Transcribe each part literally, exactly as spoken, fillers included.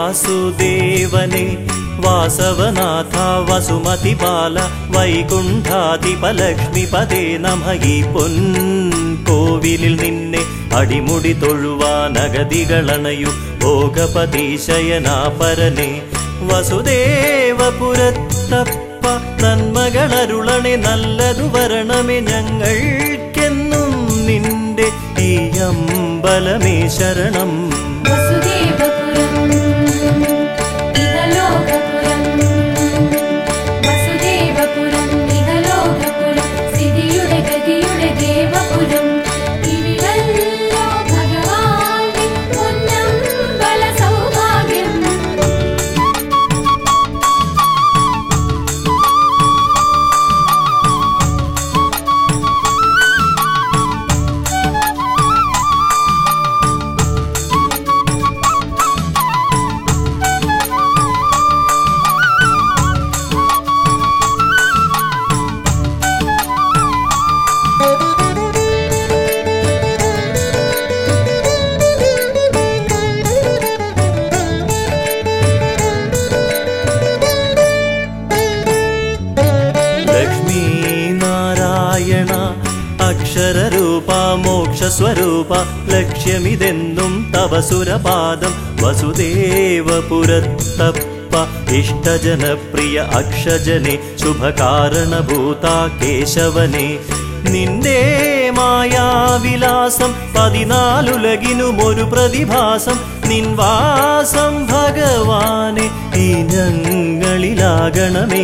വാസുദേവനെ വാസവനാഥ വസുമതിപാല വൈകുണ്ഠാധിപലക്ഷ്മിപദേ നമഃ. ഈ പൊൻകോവിലിൽ നിന്നെ അടിമുടി തൊഴുവാനഗതികളണയു ഭോഗപതീശയനാപരനെ. വസുദേവപുരത്തപ്പ നന്മകളരുളണെ, നല്ലതു വരണമേ ഞങ്ങൾക്കെന്നും നിന്റെ ഈ അമ്പലമേ ശരണം. അക്ഷരരൂപ മോക്ഷസ്വരൂപ ലക്ഷ്യമിതെന്നും തവ സുരപാദം. വസുദേവപുരത്തപ്പ ഇഷ്ടജനപ്രിയ അക്ഷജനെ ശുഭകാരണഭൂത കേശവനെ. നിന്റെ മായാവിലാസം പതിനാലുലകിനുമൊരു പ്രതിഭാസം. നിൻവാസം ഭഗവാനെ ഈ ഞങ്ങളിലാകണമേ.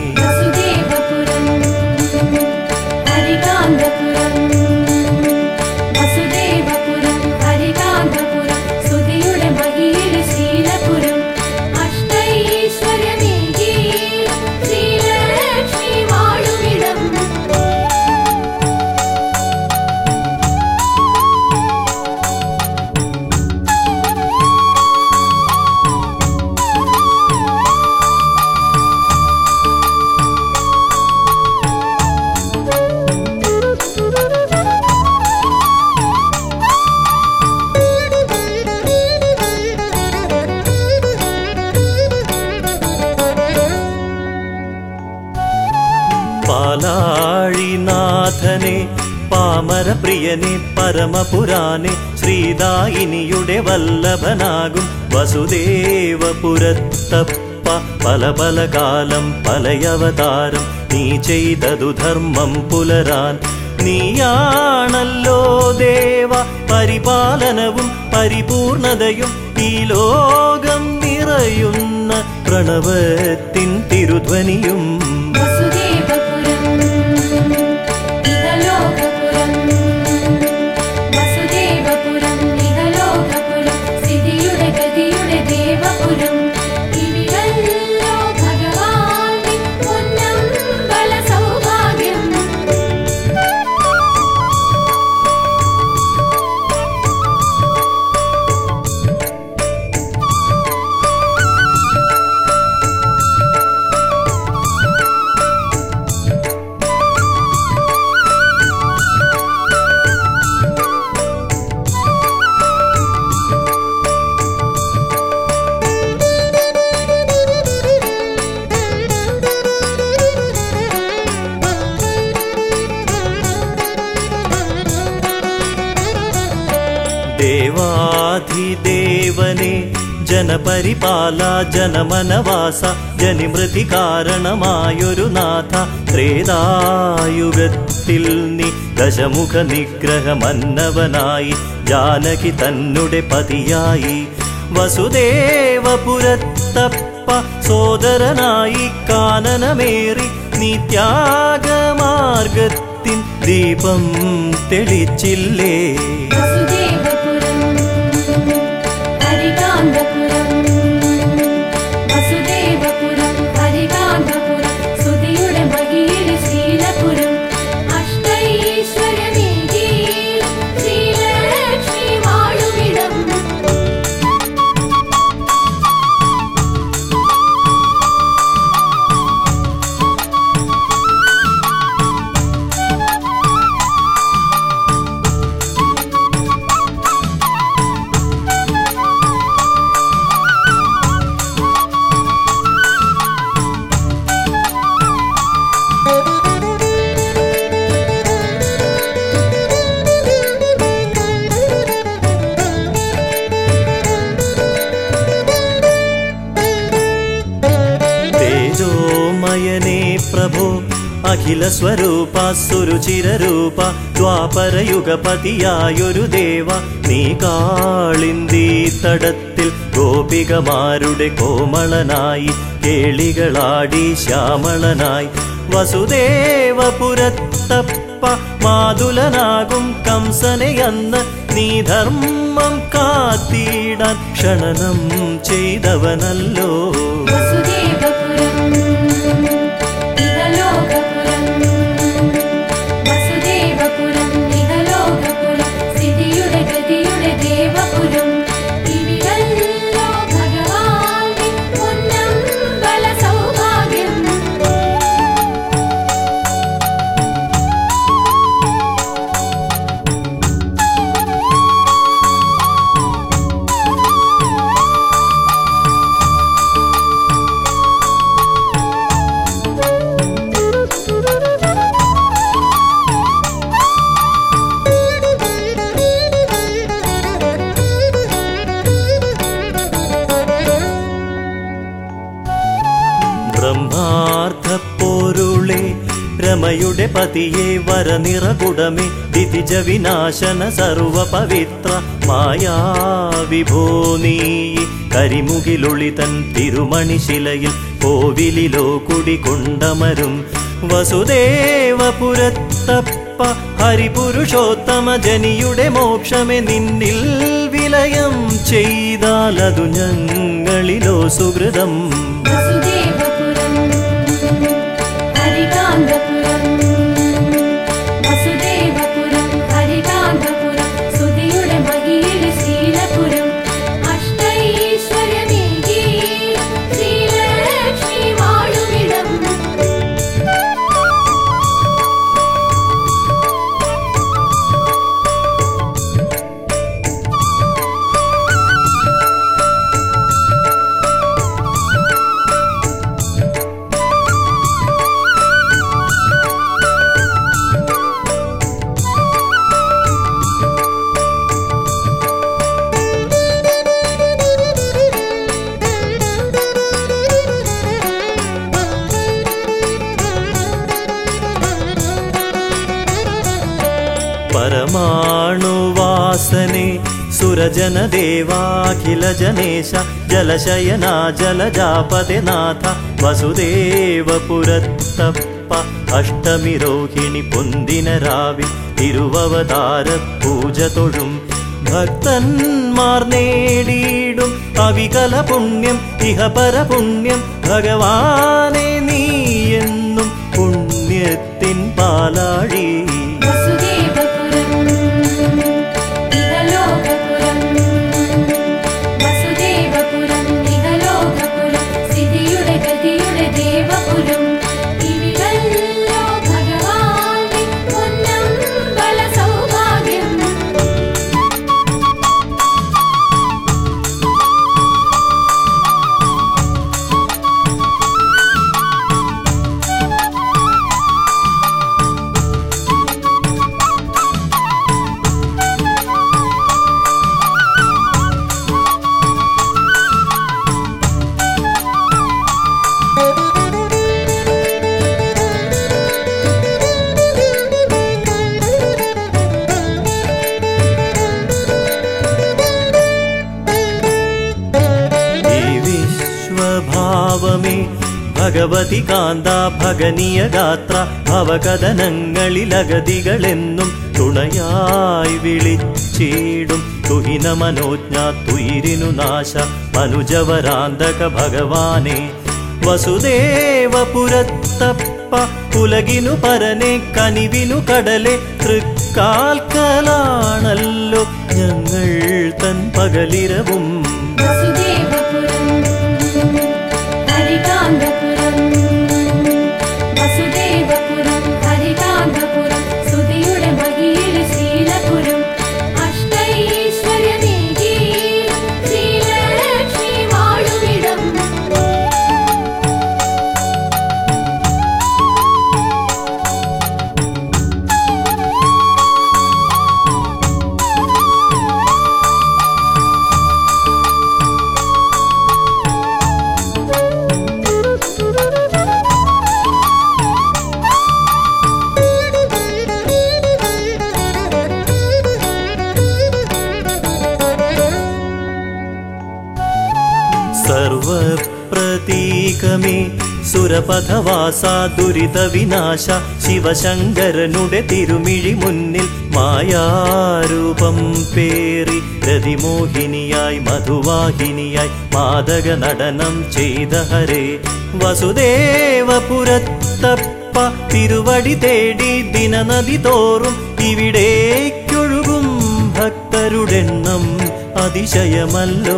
പാലാഴിനാഥനെ പാമരപ്രിയനെ പരമപുരാനെ ശ്രീദായിനിയുടെ വല്ലഭനാകും വസുദേവപുരത്തപ്പ. പല പല കാലം പലയവതാരം നീ ചെയ്തതു ധർമ്മം പുലരാൻ. നീയാണല്ലോ ദേവ പരിപാലനവും പരിപൂർണതയും ഈ ലോകം നിറയുന്ന പ്രണവത്തിൻ തിരുധ്വനിയും. ദേവാധിദേവനെ ജനപരിപാല ജനമനവാസ ജനിമൃതി കാരണമായൊരു നാഥ. ത്രേതായുഗത്തിൽ നീ ദശമുഖ നിഗ്രഹമന്നവനായി ജാനകി തന്നുടെ പതിയായി. വസുദേവപുരത്തപ്പ സോദരനായി കാനനമേറി നീ ത്യാഗമാർഗത്തിൻ ദീപം തെളിച്ചില്ലേ. നീലസ്വരൂപ സുരുചിരരൂപ ദ്വാപരയുഗപതിയായൊരു ദേവ നീ കാളിന്തി തടത്തിൽ ഗോപികമാരുടെ കോമളനായി കേളികളാടി ശ്യാമളനായി വസുദേവപുരത്തപ്പ മാതുലനാകും കംസനെയന്ന് നീ ധർമ്മം കാത്തിടാൻ ക്ഷണനം ചെയ്തവനല്ലോ. ബ്രഹ്മാർത്ഥപ്പൊരുളേ രമയുടെ പതിയെ വരനിറകുടമേ ദിതിജ വിനാശന സർവപവിത്ര മായാവിഭോ നീ കരിമുകിലൊളിതൻ തിരുമണിശിലയിൽ കോവിലിലോ കുടികൊണ്ടമരും വസുദേവപുരത്തപ്പ ഹരിപുരുഷോത്തമ ജനിയുടെ മോക്ഷമേ നിന്നിൽ വിലയം ചെയ്താലതു ഞങ്ങളിലോ സുഹൃതം. परमाणुवासने सुरजनदेवाखिल जनेश जलशयना जलजापदे नाथ वसुदेवपुरत्तप्प अष्टमि रोहिणी പൊന്തിന രാവിൽ തിരുവവതാര പൂജ തൊഴും ഭക്തന്മാർ നേടിയിടും അവികല പുണ്യം ഇഹപര പുണ്യം ഭഗവാനെ നീ എന്നും പുണ്യത്തിൻ പാലാഴി. ഭാവമേ ഭഗവതി കാന്ത ഭഗനീയ ഗാത്ര ഭവകഥനങ്ങളിലഗതികളെന്നും തുണയായി വിളിച്ചിടും തുഹിന മനോജ്ഞ തുയിരിനു നാശ മനുജവരാന്തക ഭഗവാനെ വസുദേവപുരത്തപ്പ ഉലകിനു പരനെ കനിവിനു കടലെ തൃക്കാൽക്കലാണല്ലോ ഞങ്ങൾ തൻ പകലിരവും. ദൈവമേ സുരപഥവാസ ദുരിത വിനാശ ശിവശങ്കരനുടെ തിരുമിഴി മുന്നിൽ മായാരൂപം പേറി രതിമോഹിനിയായി മധുവാഹിനിയായി മാദക നടനം ചെയ്ത ഹരേ വസുദേവപുരത്തപ്പ തിരുവടി തേടി ദിനനദി തോറും ഇവിടേക്കൊഴുകും ഭക്തരുടെണ്ണം അതിശയമല്ലോ.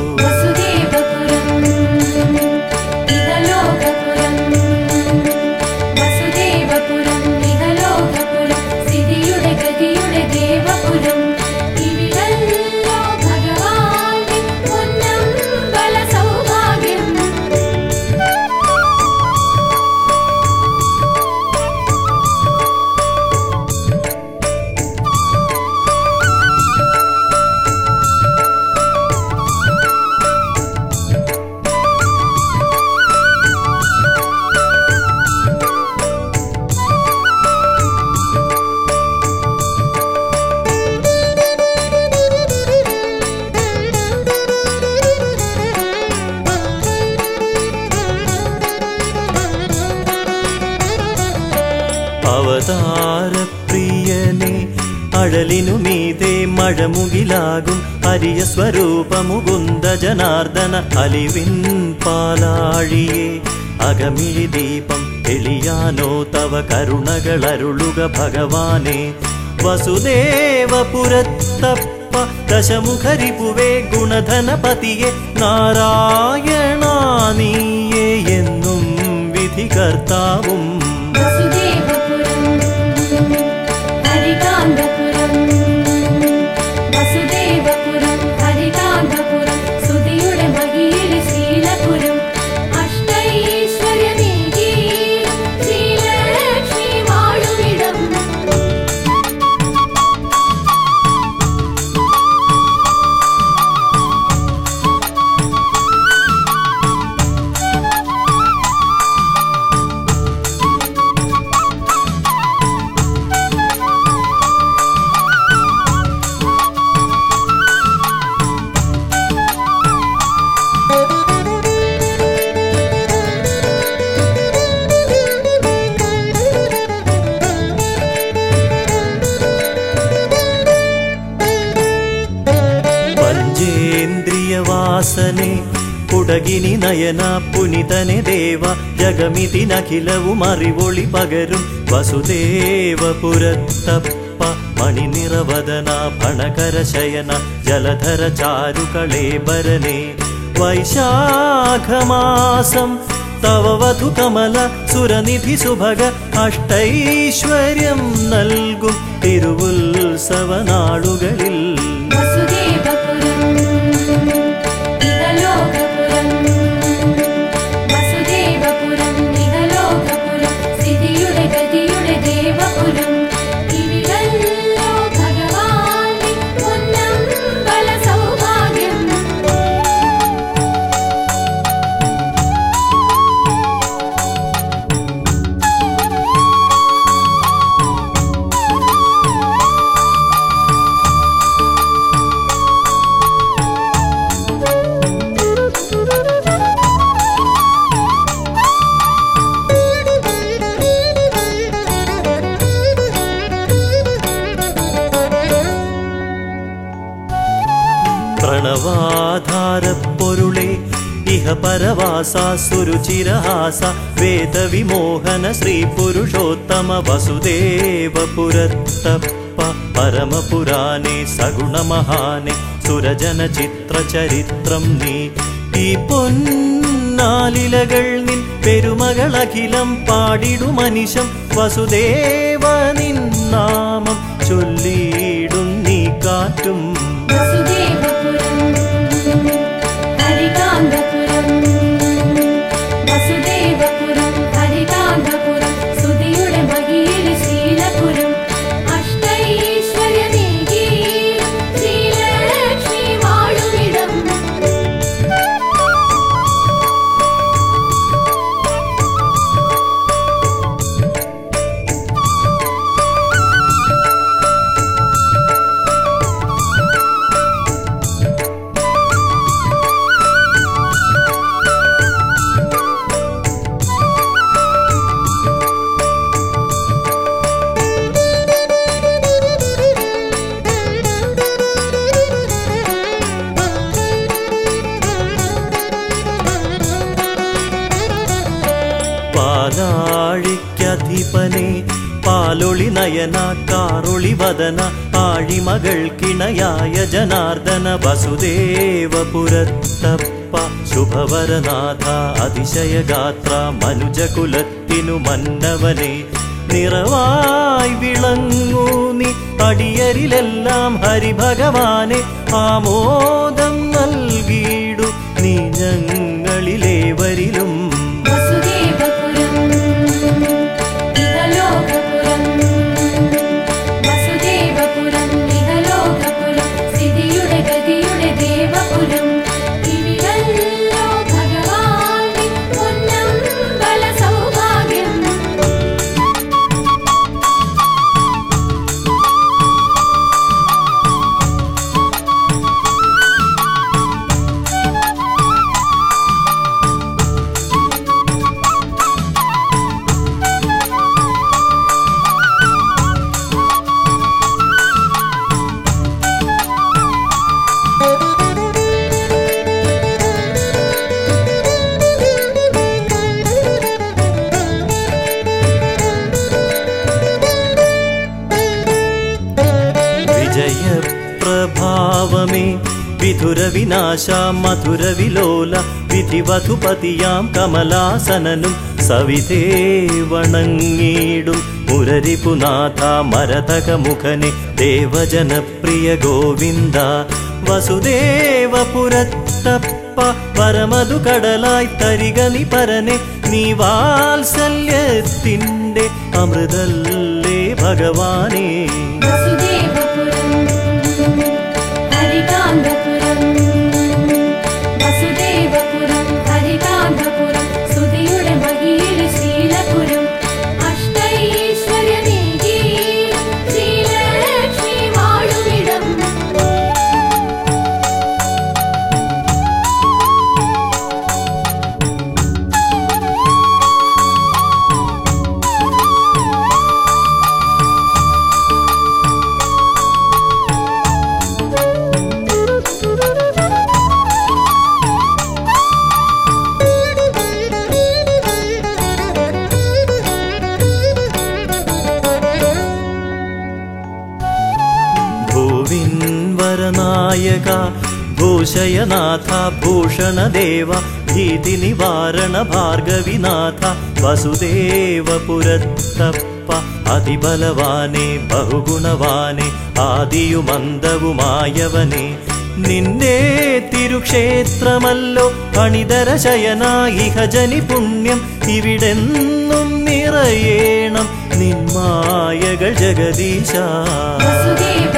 അവതാരപ്രിയനെ അഴലിനുമീതെ മഴമുകിലാകും അരിയ സ്വരൂപമുകുന്ദ ജനാർദ്ദന അലിവിൻ പാലാഴിയെ അകമിഴി ദീപം തെളിയാനോ തവ കരുണകളരുളുക ഭഗവാനെ. വസുദേവപുരത്തപ്പ ദശമുഖരിപുവേ ഗുണധനപതിയെ നാരായണ നീയേ എന്നും വിധികർത്താവും. പഞ്ചേന്ദ്രിയവാസനെ പുടകിനി നയന പുനിതനെ ദേവ ജഗമിതിനഖിലവും അറിവൊളി പകരും വസുദേവപുരത്തപ്പ മണിനിറവദന ഭണകരശയന ജലധര ചാരുകളേബരനെ. വൈശാഖമാസം തവ വധുകമല സുരനിധി സുഭഗ അഷ്ടൈശ്വര്യം നൽകും തിരുവുത്സവനാളുകളിൽ പ്രണവാധാരപ്പൊരുളെ ഇഹ പരവാസ സുരുചിരഹാസ വേദവിമോഹന ശ്രീ പുരുഷോത്തമ വസുദേവപുരത്തപ്പ പരമപുരാണേ സഗുണമഹാനെ സുരജന ചിത്രചരിത്രം നീ. ഈ പൊന്നാലിലകൾ നിൻ പെരുമകളഖിലം പാടിടുമനിശം വസുദേവ നിൻ നാമം ചൊല്ലിയിടും നീ കാറ്റും. മഹീപനെ പാലൊളി നയന കാറൊളി വദന ആഴിമകൾക്കിണയായ ജനാർദ്ദന വസുദേവപുരത്തപ്പ ശുഭവരനാഥ അതിശയഗാത്ര മനുജകുലത്തിനു മന്നവനെ നിറവായി വിളങ്ങൂ നീ അടിയരിലെല്ലാം ഹരിഭഗവാനെ ആമോദം നൽകിയിടു നീ ഞങ്ങളിലേവരിലും ജയപ്രഭാവമേ വിധുരവിനാശ മധുരവിലോല വിധിവധുപതിയാം കമലാസനനും സവിധേ വണങ്ങിടും മുരരിപുനാഥ മരതകമുഖനെ ദേവജനപ്രിയ ഗോവിന്ദ വസുദേവപുരത്തപ്പ പരമധു കടലായി തരികനി പരനെ നീ വാത്സല്യത്തിൻ്റെ അമൃതല്ലേ ഭഗവാനേ ഭൂവിൻവരനായക ഭൂഷയനാഥ ഭൂഷണദേവ ഭീതിനിവാരണ ഭാർഗവിനാഥ വസുദേവപുരത്തപ്പ അതിബലവാനെ ബഹുഗുണവാനെ ആദിയുമന്തവുമായവനെ നിന്റെ തിരുക്ഷേത്രമല്ലോ അണിതരശയന ഇഹ ജനി പുണ്യം ഇവിടെന്നും നിറയേണം നിന്മായകൾ ജഗദീശ.